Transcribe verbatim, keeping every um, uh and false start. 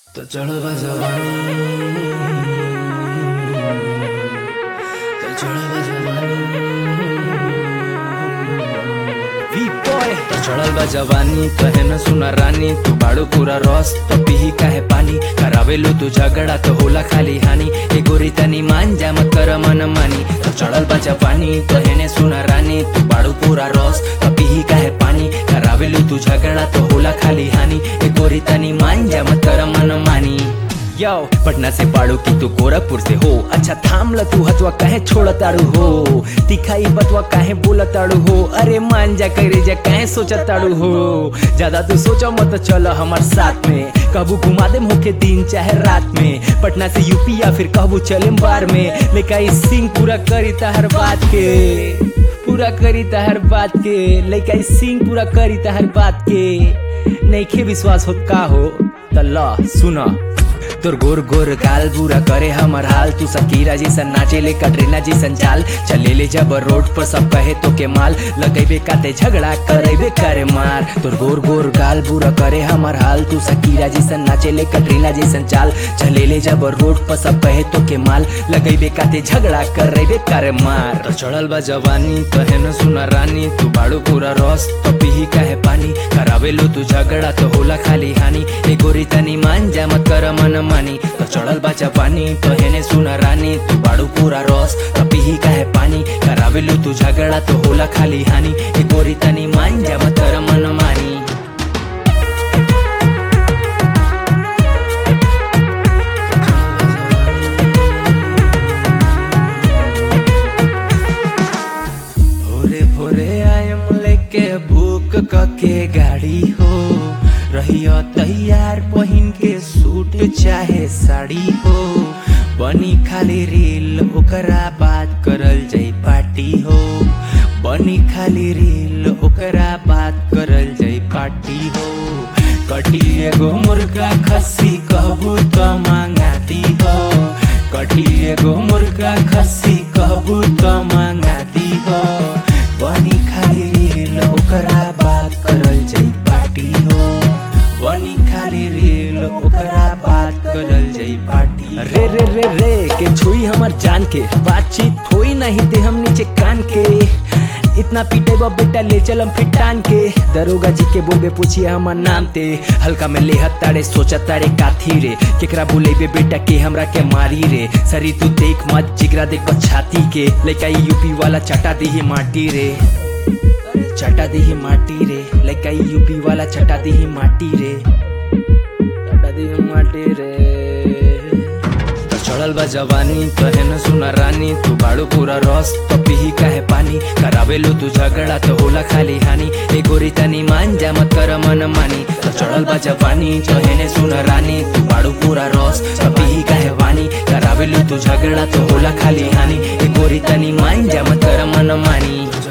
तो चढ़ल बा जवानी, तो चढ़ल बा जवानी, वी बॉय। तो चढ़ल बा जवानी कहे न सुना रानी, तू बाड़ू पूरा रस तो पीही काहे पानी। करावेलू तू झगड़ा तो होला खाली हानि, ए गोरी तनी मान जा मत कर मन मानी। तो चढ़ल बा जवानी कहे न सुना रानी, तू बाड़ू पूरा रस तो पीही काहे पानी। करावेलू तू झगड़ा तो होला खाली हानि, ए गोरी तनी मान जा मत कर मन मानी। यो पटना से पाड़ू की तू गोरखपुर से हो, अच्छा थाम ल तू हथवा काहे छोड़ ताड़ू हो। दिखाई बतवा काहे बोल ताड़ू हो, अरे मान जा करे जा काहे सोच ताड़ू हो। ज्यादा तू सोचा मत चल हमार साथ में, कबू घुमा दे होके दिन चाहे रात में। पटना से यूपी या फिर कबू चले बार में, लेका सिंह पूरा करी हर बात के, पूरा करी हर बात के। लेका सिंह पूरा करी हर बात के, नइखे विश्वास होत का हो त ल सुना। तोर गोर गोर गाल बुरा करे हमर हाल, तू सकीरा जैसन नाचे ले कटरीना जैसन चाल। चले ले जब रोड पर सब कहे तो के माल, लगेबे काते झगड़ा करेबे करे मार। तोर गोर गोर गाल बुरा करे हमर हाल, तू सकीरा जैसन नाचे ले कटरीना जैसन चाल। चले ले जब रोड पर सब कहे तो के माल, लगेबे काते झगड़ा करेबे करे मार। तो चढ़ल बा जवानी कहे न सुना रानी, तू बाड़ू पूरा रस तो पीही काहे पानी। करावेलू तू झगड़ा तो होला खाली हानि, ए गोरी तनी मान जा मत कर मन मानी। तो चढ़ल बा जवानी कहे ने सुना रानी, तू बाड़ू पूरा रस तो पीही काहे पानी। करावेलू तू झगड़ा तो होला खाली हानि, ए गोरी तनी मान जा मत कर मन मानी। भोरे भोरे आयम लेके भूख के गाड़ी हो, रहियो तैयार पहिन के सूट चाहे साड़ी हो। बनी खाली रील ओकरा बात करल जाई पार्टी हो, बनी खाली रील ओकरा बात करल जाई पार्टी हो। कटी एगो मुर्गा खस्सी कहबू तो मांगाती हो, कटी एगो मुर्गा खस्सी कहबू तो मांगाती हो। बनी खाली रील ओकरा बात करल जाई पार्टी हो, बनी खाली रील ओकरा बात करल जाई पार्टी। रे रे रे रे के छुई हमर जान के, बातचीत होई नहीं दे हम नीचे कान के। इतना पीटे बा बेटा ले चलम फिर टान के, दरोगा जी के बोलबे पूछिए हमर नाम ते। हल्का में लेहत ताड़े सोचत ताड़े काथी रे, केकरा बुलेबे बेटा के हमरा के मारी रे। सरी तू देख मत जिगरा देख छाती के, लेका यूपी वाला चटा दी माटी रे, चटा दी माटी रे। लेका यूपी वाला चटा दी माटी रे, चटा दी माटी रे। तो चढ़ल बा जवानी कहे न सुना रानी, तू बाड़ू पूरा रस तो पीही काहे पानी। करावेलू तू झगड़ा तो होला खाली हानि, ए गोरी तनी मान जा मत कर मन मानी। तो चढ़ल बा जवानी कहे न सुना रानी, तू बाड़ू पूरा रस तो पीही काहे पानी। करावेलू तू झगड़ा तो होला खाली हानि, ए गोरी तनी मान जा मत कर मन मानी।